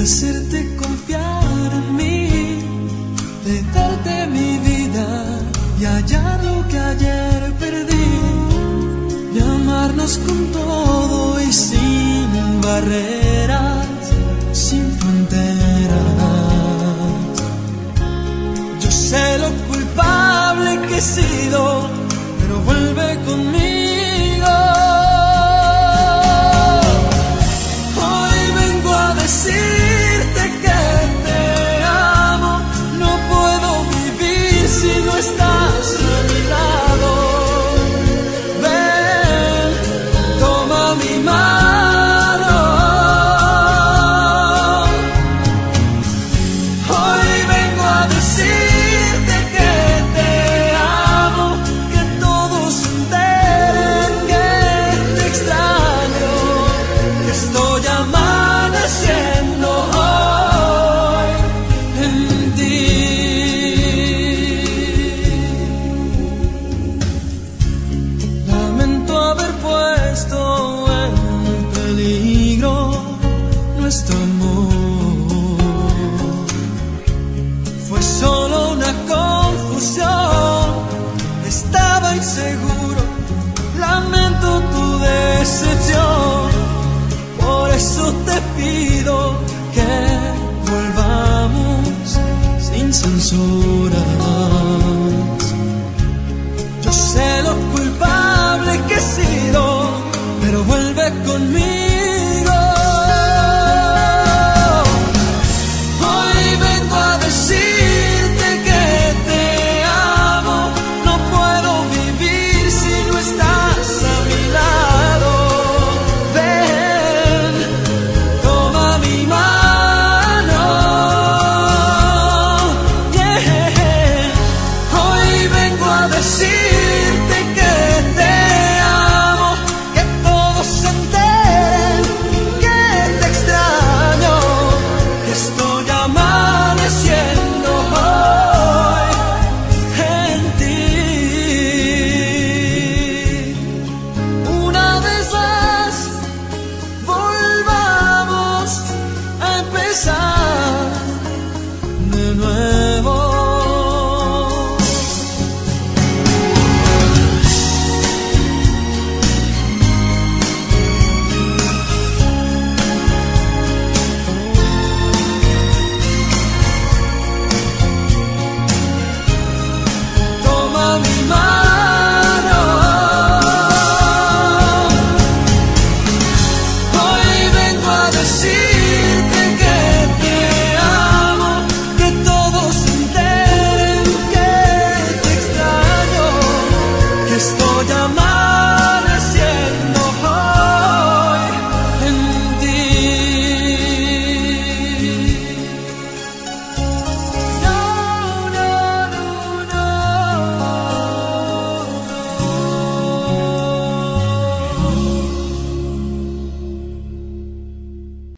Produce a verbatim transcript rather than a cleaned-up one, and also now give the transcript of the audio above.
hacerte confiar en mí, de darte mi vida y hallar lo que ayer perdí, y amarnos con todo y sin barreras, sin fronteras. Yo sé lo culpable que he sido, pero vuelve conmigo. Decirte que te amo, no puedo vivir si no estás a mi lado. Ven, toma mi mano. Hoy vengo a decirte que te amo, que todos se enteren que te extraño, que estoy amaneciendo hoy en ti. Lamento haber puesto en peligro nuestro amor. Fue solo una confusión, estaba inseguro. Lamento tu decepción, por eso te pido que volvamos sin censuras. Yo sé lo culpable que he sido, pero vuelve conmigo. Hoy vengo a decirte que te amo, no puedo vivir si no estás a mi lado. Ven, toma mi mano. Yeah. Hoy vengo a decirte que te amo, que todos se enteren que te extraño, que estoy amaneciendo hoy en ti. Una vez más, volvamos a empezar.